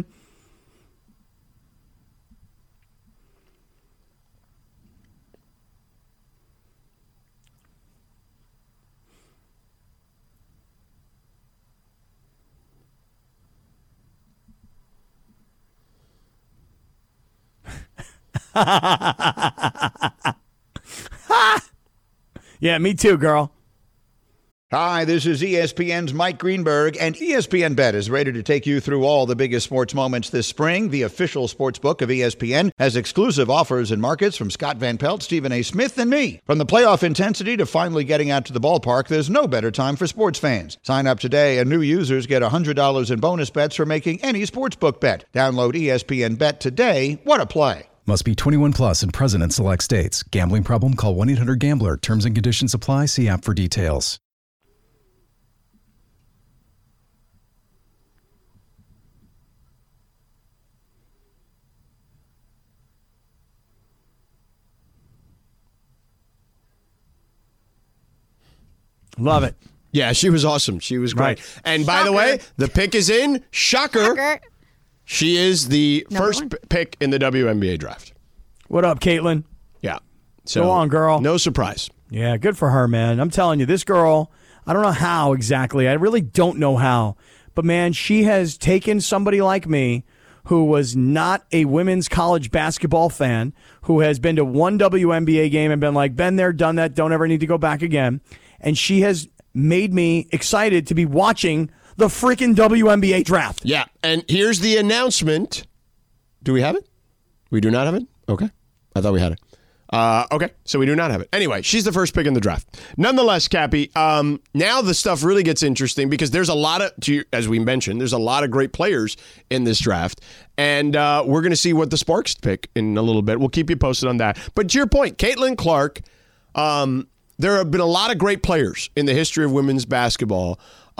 Yeah, me too, girl. Hi, this is ESPN's Mike Greenberg, and ESPN Bet is ready to take you through all the biggest sports moments this spring. The official sports book of ESPN has exclusive offers and markets from Scott Van Pelt, Stephen A. Smith, and me. From the playoff intensity to finally getting out to the ballpark, there's no better time for sports fans. Sign up today, and new users get $100 in bonus bets for making any sportsbook bet. Download ESPN Bet today. What a play. Must be 21 plus and present in select states. Gambling problem? Call 1-800-GAMBLER. Terms and conditions apply. See app for details. Love it. Yeah, she was awesome. She was great. Right. And by the way, the pick is in. Shocker. She is the first pick in the WNBA draft. What up, Caitlin? Yeah. So, go on, girl. No surprise. Yeah, good for her, man. I'm telling you, this girl, I don't know how exactly. I really don't know how. But, man, she has taken somebody like me who was not a women's college basketball fan, who has been to one WNBA game and been like, been there, done that, don't ever need to go back again. And she has made me excited to be watching the freaking WNBA draft. Yeah, and here's the announcement. Do we have it? We do not have it? Okay. I thought we had it. Okay, so we do not have it. Anyway, she's the first pick in the draft. Nonetheless, Cappy, now the stuff really gets interesting because there's a lot of, as we mentioned, there's a lot of great players in this draft. And we're going to see what the Sparks pick in a little bit. We'll keep you posted on that. But to your point, Caitlin Clark, there have been a lot of great players in the history of women's basketball.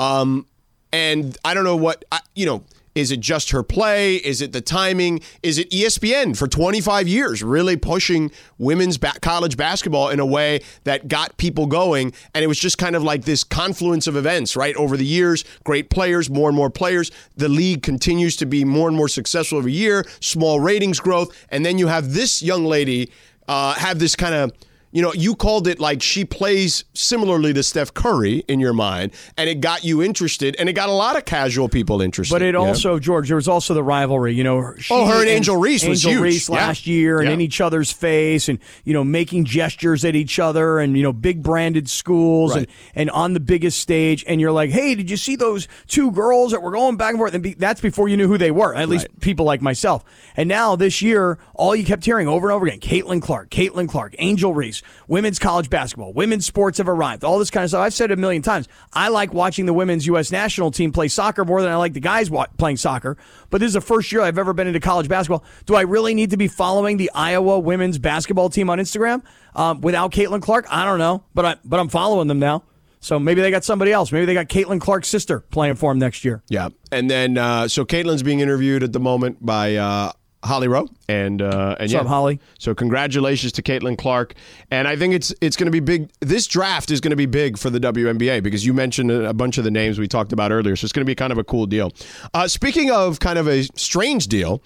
And I don't know what, is it just her play? Is it the timing? Is it ESPN for 25 years really pushing women's college basketball in a way that got people going? And it was just kind of like this confluence of events, right? Over the years, great players, more and more players. The league continues to be more and more successful every year, small ratings growth. And then you have this young lady have this kind of, you called it like she plays similarly to Steph Curry in your mind, and it got you interested, and it got a lot of casual people interested. But it also, George, there was also the rivalry. Her and Angel Reese was huge. Angel Reese last year, and in each other's face, and making gestures at each other, and big branded schools, right. and on the biggest stage, and you're like, hey, did you see those two girls that were going back and forth? And that's before you knew who they were, at least people like myself. And now this year, all you kept hearing over and over again, Caitlin Clark, Angel Reese. Women's college basketball, women's sports have arrived, all this kind of stuff. I've said it a million times. I like watching the women's U.S. national team play soccer more than I like the guys playing soccer. But this is the first year I've ever been into college basketball. Do I really need to be following the Iowa women's basketball team on Instagram without Caitlin Clark? I don't know, but I'm following them now. So maybe they got somebody else. Maybe they got Caitlin Clark's sister playing for them next year. Yeah, and then so Caitlin's being interviewed at the moment by Holly Rowe, and What's up, Holly? So congratulations to Caitlin Clark, and I think it's going to be big. This draft is going to be big for the WNBA because you mentioned a bunch of the names we talked about earlier, so it's going to be kind of a cool deal. Speaking of kind of a strange deal,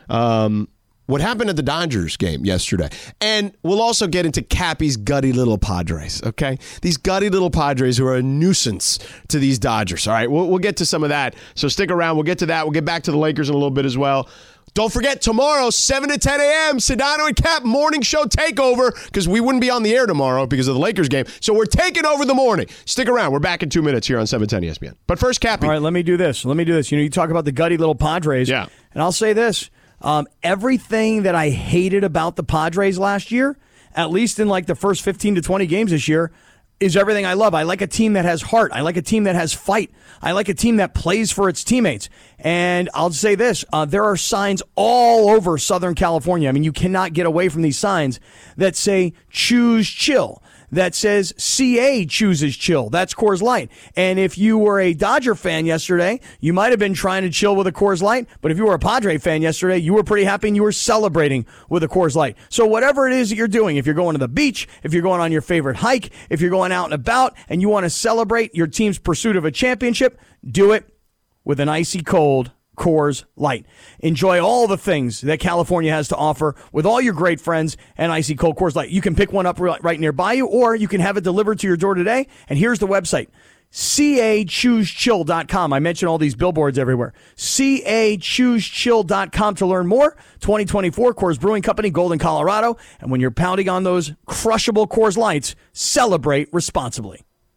what happened at the Dodgers game yesterday, and we'll also get into Cappy's gutty little Padres. Okay, these gutty little Padres who are a nuisance to these Dodgers. All right, we'll get to some of that. So stick around. We'll get to that. We'll get back to the Lakers in a little bit as well. Don't forget, tomorrow, 7 to 10 a.m., Sedano and Cap morning show takeover, because we wouldn't be on the air tomorrow because of the Lakers game. So we're taking over the morning. Stick around. We're back in 2 minutes here on 710 ESPN. But first, Cappy. All right, let me do this. You talk about the gutty little Padres. Yeah. And I'll say this. Everything that I hated about the Padres last year, at least in like the first 15 to 20 games this year, is everything I love. I like a team that has heart. I like a team that has fight. I like a team that plays for its teammates. And I'll say this, there are signs all over Southern California. I mean, you cannot get away from these signs that say choose chill, that says CA chooses chill. That's Coors Light. And if you were a Dodger fan yesterday, you might have been trying to chill with a Coors Light. But if you were a Padre fan yesterday, you were pretty happy and you were celebrating with a Coors Light. So whatever it is that you're doing, if you're going to the beach, if you're going on your favorite hike, if you're going out and about and you want to celebrate your team's pursuit of a championship, do it with an icy cold Coors Light. Enjoy all the things that California has to offer with all your great friends and icy cold Coors Light. You can pick one up right nearby you, or you can have it delivered to your door today. And here's the website, CAChooseChill.com. I mentioned all these billboards everywhere. CAChooseChill.com to learn more. 2024 Coors Brewing Company, Golden, Colorado. And when you're pounding on those crushable Coors Lights, celebrate responsibly.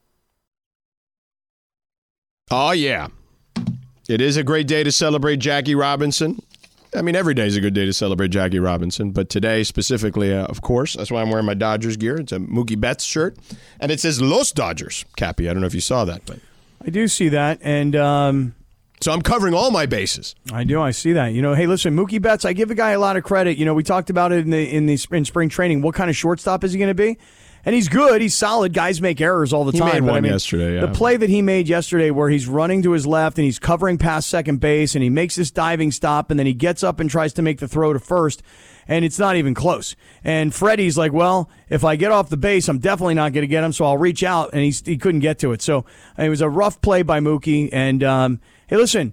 Oh, yeah. It is a great day to celebrate Jackie Robinson. I mean, every day is a good day to celebrate Jackie Robinson, but today specifically, of course, that's why I'm wearing my Dodgers gear. It's a Mookie Betts shirt, and it says Los Dodgers. Cappy, I don't know if you saw that, but I do see that, and so I'm covering all my bases. I do. I see that. Hey, listen, Mookie Betts, I give the guy a lot of credit. We talked about it in spring training. What kind of shortstop is he going to be? And he's good. He's solid. Guys make errors all the time. He made one yesterday, yeah. The play that he made yesterday where he's running to his left and he's covering past second base and he makes this diving stop and then he gets up and tries to make the throw to first, and it's not even close. And Freddie's like, well, if I get off the base, I'm definitely not going to get him, so I'll reach out, and he couldn't get to it. So it was a rough play by Mookie. And, hey, listen,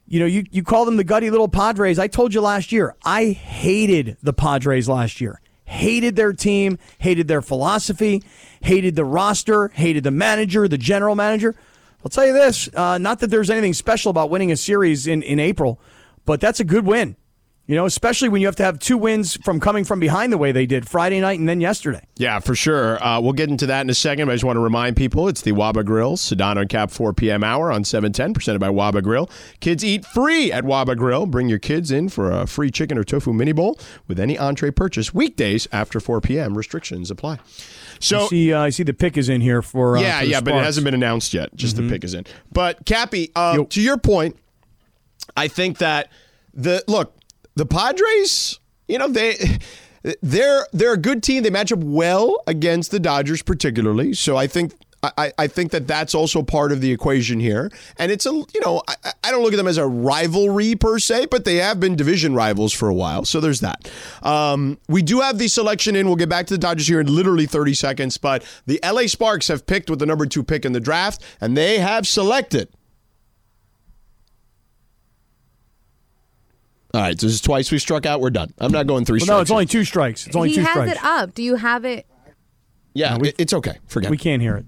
You call them the gutty little Padres. I told you last year, I hated the Padres last year. Hated their team, hated their philosophy, hated the roster, hated the manager, the general manager. I'll tell you this, not that there's anything special about winning a series in April, but that's a good win. Especially when you have to have 2 wins from coming from behind the way they did Friday night and then yesterday. Yeah, for sure. We'll get into that in a second, but I just want to remind people it's the Waba Grill, Sedano and Cap 4 p.m. hour on 710, presented by Waba Grill. Kids eat free at Waba Grill. Bring your kids in for a free chicken or tofu mini bowl with any entree purchase weekdays after 4 p.m. Restrictions apply. So I see the pick is in here for but it Sparks. hasn't been announced yet. Just the pick is in. But Cappy, to your point, I think that the Padres, they're a good team. They match up well against the Dodgers, particularly. So I think that that's also part of the equation here. And it's I don't look at them as a rivalry per se, but they have been division rivals for a while. So there's that. We do have the selection in. We'll get back to the Dodgers here in literally 30 seconds. But the LA Sparks have picked with the number 2 pick in the draft, and they have selected. All right, so this is twice we struck out. We're done. I'm not going 3 strikes. No, it's only 2 strikes. It's only 2 strikes. He has it up. Do you have it? Yeah, it's okay. Forget it. We can't hear it.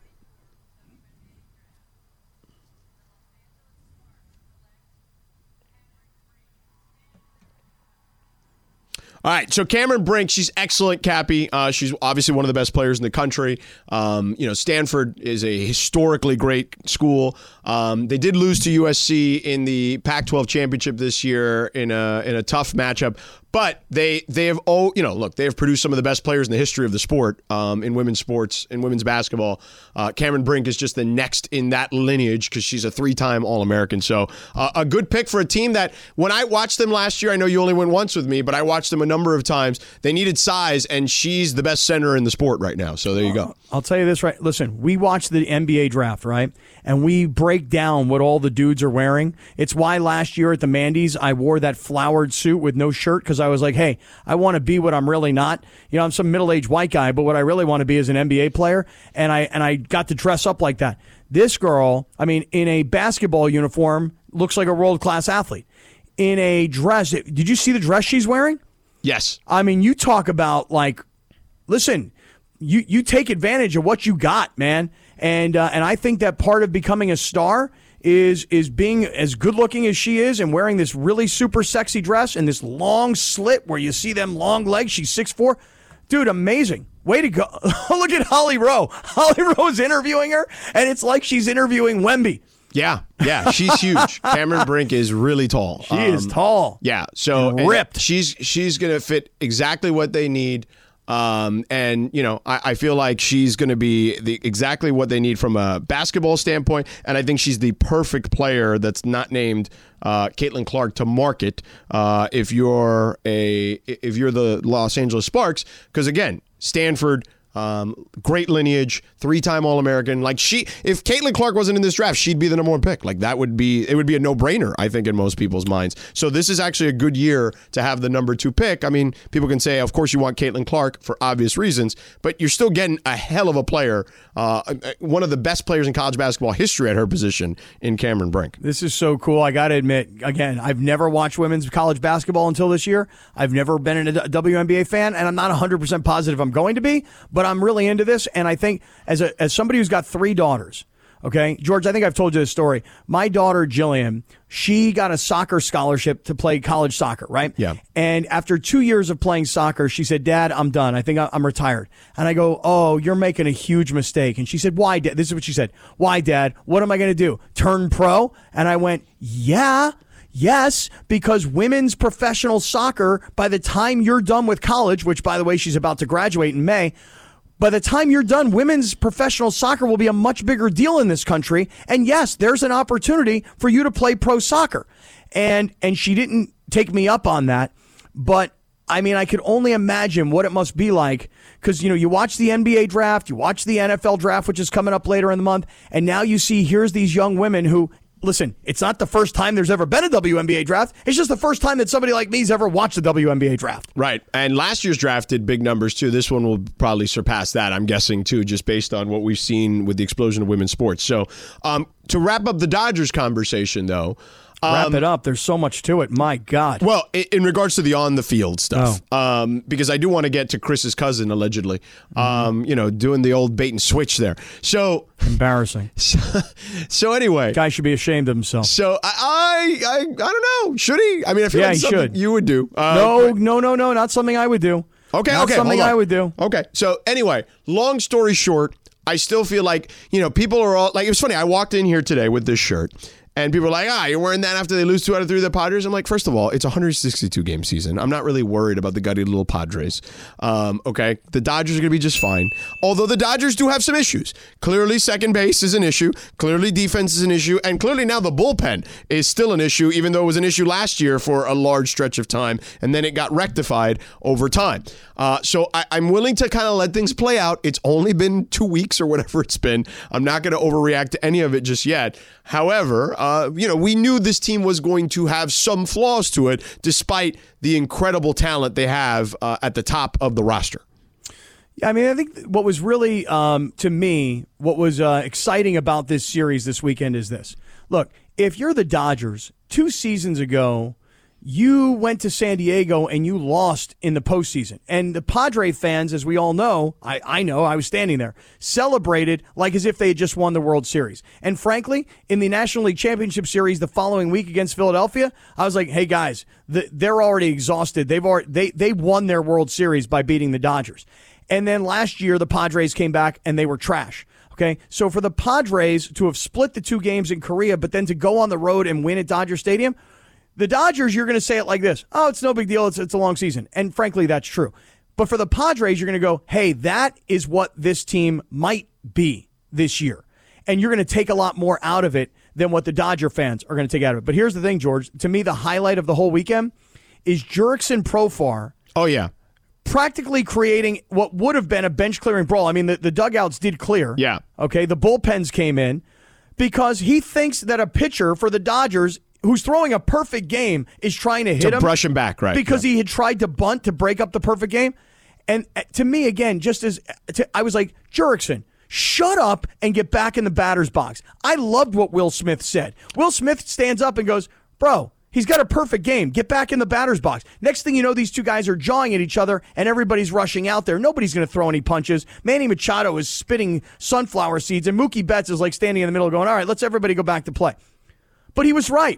All right, so Cameron Brink, she's excellent, Cappy. She's obviously one of the best players in the country. Stanford is a historically great school. They did lose to USC in the Pac-12 championship this year in a tough matchup. But they have produced some of the best players in the history of the sport in women's sports, in women's basketball. Cameron Brink is just the next in that lineage because she's a 3-time All-American. So a good pick for a team that when I watched them last year, I know you only went once with me, but I watched them a number of times. They needed size, and she's the best center in the sport right now. So there you go. I'll tell you this, right? Listen, we watch the NBA draft, right? And we break down what all the dudes are wearing. It's why last year at the Mandy's, I wore that flowered suit with no shirt because I was like, hey, I want to be what I'm really not. I'm some middle-aged white guy, but what I really want to be is an NBA player, and I got to dress up like that. This girl, in a basketball uniform, looks like a world-class athlete. In a dress, did you see the dress she's wearing? Yes. You talk about, listen, you take advantage of what you got, man. And I think that part of becoming a star is being as good looking as she is and wearing this really super sexy dress and this long slit where you see them long legs. She's 6'4". Dude, amazing. Way to go. Look at Holly Rowe. Holly Rowe is interviewing her, and it's like she's interviewing Wemby. Yeah, she's huge. Cameron Brink is really tall. She is tall. Yeah, so ripped. She's going to fit exactly what they need. I feel like she's going to be exactly what they need from a basketball standpoint, and I think she's the perfect player that's not named Caitlin Clark to market if you're the Los Angeles Sparks, because again, Stanford. Great lineage, 3-time All-American. If Caitlin Clark wasn't in this draft, she'd be the number 1 pick. It would be a no-brainer, I think, in most people's minds. So this is actually a good year to have the number 2 pick. People can say, of course, you want Caitlin Clark for obvious reasons, but you're still getting a hell of a player, one of the best players in college basketball history at her position in Cameron Brink. This is so cool. I got to admit, again, I've never watched women's college basketball until this year. I've never been a WNBA fan, and I'm not 100% positive I'm going to be, but I'm really into this, and I think as somebody who's got 3 daughters, okay, George, I think I've told you this story. My daughter, Jillian, she got a soccer scholarship to play college soccer, right? Yeah. And after 2 years of playing soccer, she said, Dad, I'm done. I think I'm retired. And I go, oh, you're making a huge mistake. And she said, why, Dad? This is what she said. Why, Dad? What am I going to do? Turn pro? And I went, yeah. Yes, because women's professional soccer, by the time you're done with college, which, by the way, she's about to graduate in May, by the time you're done, women's professional soccer will be a much bigger deal in this country. And yes, there's an opportunity for you to play pro soccer. And she didn't take me up on that. But I could only imagine what it must be like because, you watch the NBA draft, you watch the NFL draft, which is coming up later in the month. And now you see here's these young women who, listen, it's not the first time there's ever been a WNBA draft. It's just the first time that somebody like me's ever watched a WNBA draft. Right. And last year's draft did big numbers, too. This one will probably surpass that, I'm guessing, too, just based on what we've seen with the explosion of women's sports. So to wrap up the Dodgers conversation, though, Wrap it up. There's so much to it. My God. Well, in regards to the on-the-field stuff, because I do want to get to Chris's cousin, allegedly, doing the old bait and switch there. So embarrassing. So anyway. Guy should be ashamed of himself. So I don't know. Should he? I mean, I feel like he something should. you would do. No, not something I would do. Okay, not something I would do. Okay, so anyway, long story short, I still feel like, people are all, like, it was funny, I walked in here today with this shirt, and people are like, you're wearing that after they lose 2 out of 3 to the Padres? I'm like, first of all, it's a 162-game season. I'm not really worried about the gutty little Padres. Okay? The Dodgers are going to be just fine. Although the Dodgers do have some issues. Clearly, second base is an issue. Clearly, defense is an issue. And clearly, now the bullpen is still an issue, even though it was an issue last year for a large stretch of time. And then it got rectified over time. So I'm willing to kind of let things play out. It's only been 2 weeks or whatever it's been. I'm not going to overreact to any of it just yet. However, we knew this team was going to have some flaws to it, despite the incredible talent they have at the top of the roster. Yeah, I mean, I think what was really, to me, what was exciting about this series this weekend is this. Look, if you're the Dodgers, 2 seasons ago, you went to San Diego and you lost in the postseason. And the Padre fans, as we all know, I know, I was standing there, celebrated like as if they had just won the World Series. And frankly, in the National League Championship Series the following week against Philadelphia, I was like, hey guys, they're already exhausted. They won their World Series by beating the Dodgers. And then last year, the Padres came back and they were trash. Okay, so for the Padres to have split the 2 games in Korea, but then to go on the road and win at Dodger Stadium, the Dodgers, you're going to say it like this. Oh, it's no big deal. It's a long season. And frankly, that's true. But for the Padres, you're going to go, hey, that is what this team might be this year. And you're going to take a lot more out of it than what the Dodger fans are going to take out of it. But here's the thing, George. To me, the highlight of the whole weekend is Jurickson Profar. Oh, yeah. Practically creating what would have been a bench-clearing brawl. I mean, the dugouts did clear. Yeah. Okay, the bullpens came in because he thinks that a pitcher for the Dodgers who's throwing a perfect game is trying to hit him. Brush him back, right. Because he had tried to bunt to break up the perfect game. And to me, again, I was like, Jurickson, shut up and get back in the batter's box. I loved what Will Smith said. Will Smith stands up and goes, bro, he's got a perfect game. Get back in the batter's box. Next thing you know, these 2 guys are jawing at each other, and everybody's rushing out there. Nobody's going to throw any punches. Manny Machado is spitting sunflower seeds, and Mookie Betts is like standing in the middle going, all right, let's everybody go back to play. But he was right.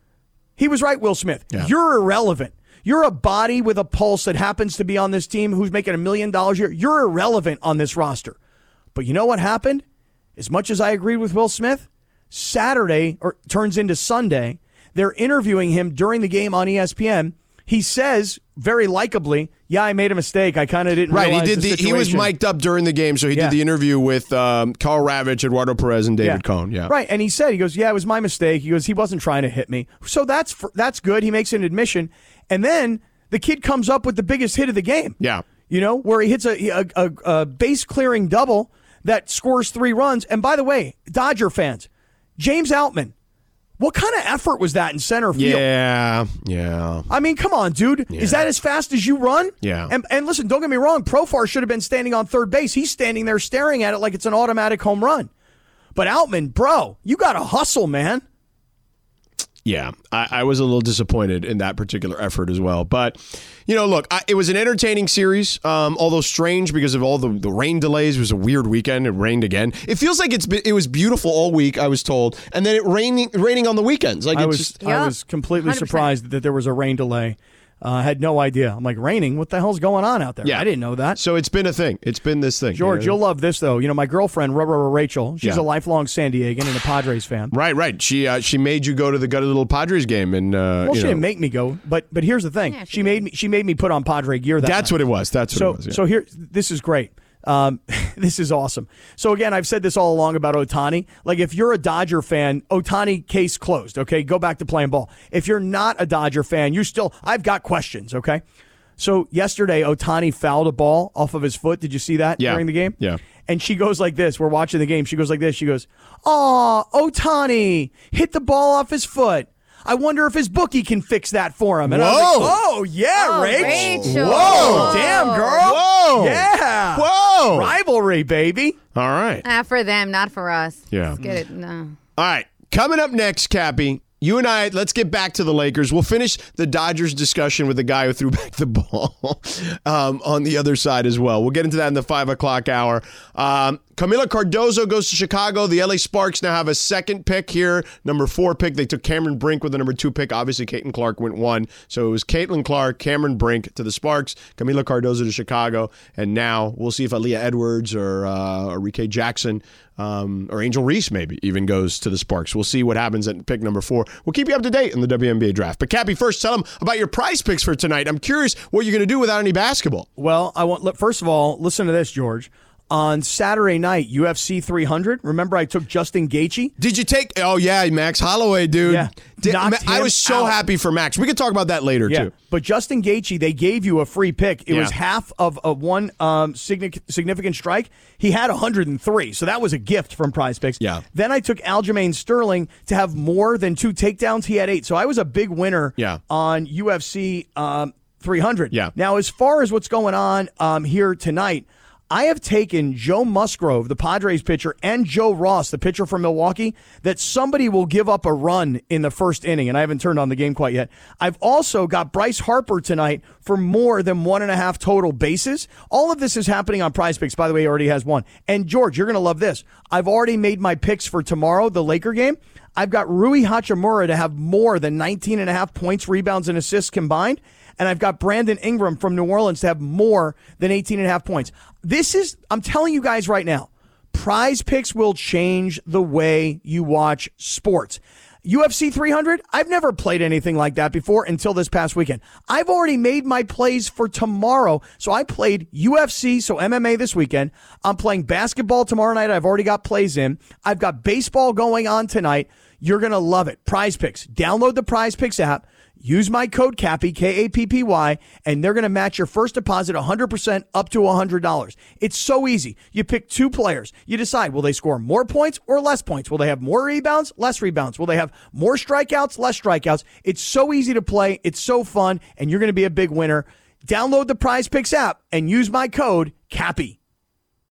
He was right, Will Smith. Yeah. You're irrelevant. You're a body with a pulse that happens to be on this team who's making $1 million a year. You're irrelevant on this roster. But you know what happened? As much as I agreed with Will Smith, Saturday turns into Sunday. They're interviewing him during the game on ESPN. He says very likably, yeah, I made a mistake. I kind of didn't realize the situation. He was mic'd up during the game, so he did the interview with Carl Ravitch, Eduardo Perez, and David Cohn. Yeah, right. And he goes, yeah, it was my mistake. He goes, he wasn't trying to hit me. So that's good. He makes an admission. And then the kid comes up with the biggest hit of the game. Yeah. Where he hits a base-clearing double that scores 3 runs. And by the way, Dodger fans, James Outman, what kind of effort was that in center field? Yeah. I mean, come on, dude. Yeah. Is that as fast as you run? Yeah. And listen, don't get me wrong. Profar should have been standing on third base. He's standing there staring at it like it's an automatic home run. But Outman, bro, you got to hustle, man. Yeah, I was a little disappointed in that particular effort as well. But, look, it was an entertaining series, although strange because of all the rain delays. It was a weird weekend. It rained again. It feels like it was beautiful all week, I was told, and then it raining on the weekends. Like I was completely 100%. Surprised that there was a rain delay. I had no idea. I'm like, raining? What the hell's going on out there? Yeah. I didn't know that. So it's been a thing. It's been this thing. George, you'll love this, though. My girlfriend, Rachel, she's a lifelong San Diegan and a Padres fan. Right. She made you go to the gutted little Padres game. And, she didn't make me go. But here's the thing. Yeah, she made me put on Padre gear that That's night. What it was. That's what it was. Yeah. So here, this is great. This is awesome. So again, I've said this all along about Ohtani. Like if you're a Dodger fan, Ohtani case closed. Okay, go back to playing ball. If you're not a Dodger fan, I've got questions. Okay, so yesterday Ohtani fouled a ball off of his foot. Did you see that during the game? Yeah. And she goes like this. We're watching the game. She goes like this. She goes, "Aw, Ohtani hit the ball off his foot. I wonder if his bookie can fix that for him." And I was like, oh, yeah, Rachel. Whoa. Damn, girl. Whoa. Yeah. Whoa. Rivalry, baby. All right. For them, not for us. Yeah. Let's get it. No. All right. Coming up next, Cappy, You and I, let's get back to the Lakers. We'll finish the Dodgers discussion with the guy who threw back the ball on the other side as well. We'll get into that in the 5 o'clock hour. Camila Cardozo goes to Chicago. The LA Sparks now have a second pick here, number 4 pick. They took Cameron Brink with the number 2 pick. Obviously, Caitlin Clark went 1. So it was Caitlin Clark, Cameron Brink to the Sparks, Camila Cardozo to Chicago. And now we'll see if Aaliyah Edwards or Rike Jackson or Angel Reese maybe even goes to the Sparks. We'll see what happens at pick number 4. We'll keep you up to date in the WNBA draft. But Cappy, first tell them about your prize picks for tonight. I'm curious what you're going to do without any basketball. Well, first of all, listen to this, George. On Saturday night, UFC 300, remember I took Justin Gaethje? Did you take, oh yeah, Max Holloway, dude. Yeah. I was so happy for Max. We could talk about that later, too. But Justin Gaethje, they gave you a free pick. It was half of a one significant strike. He had 103, so that was a gift from Prize Picks. Yeah. Then I took Aljamain Sterling to have more than 2 takedowns. He had 8, so I was a big winner on UFC 300. Yeah. Now, as far as what's going on here tonight, I have taken Joe Musgrove, the Padres pitcher, and Joe Ross, the pitcher from Milwaukee, that somebody will give up a run in the first inning, and I haven't turned on the game quite yet. I've also got Bryce Harper tonight for more than 1.5 total bases. All of this is happening on Prize Picks. By the way, he already has 1. And, George, you're going to love this. I've already made my picks for tomorrow, the Laker game. I've got Rui Hachimura to have more than 19.5 points, rebounds, and assists combined. And I've got Brandon Ingram from New Orleans to have more than 18.5 points. I'm telling you guys right now, Prize Picks will change the way you watch sports. UFC 300, I've never played anything like that before until this past weekend. I've already made my plays for tomorrow. So I played UFC, so MMA this weekend. I'm playing basketball tomorrow night. I've already got plays in. I've got baseball going on tonight. You're going to love it. Prize Picks. Download the Prize Picks app. Use my code Cappy, Kappy, and they're going to match your first deposit 100% up to $100. It's so easy. You pick 2 players. You decide, will they score more points or less points? Will they have more rebounds, less rebounds? Will they have more strikeouts, less strikeouts? It's so easy to play. It's so fun, and you're going to be a big winner. Download the Prize Picks app and use my code Cappy.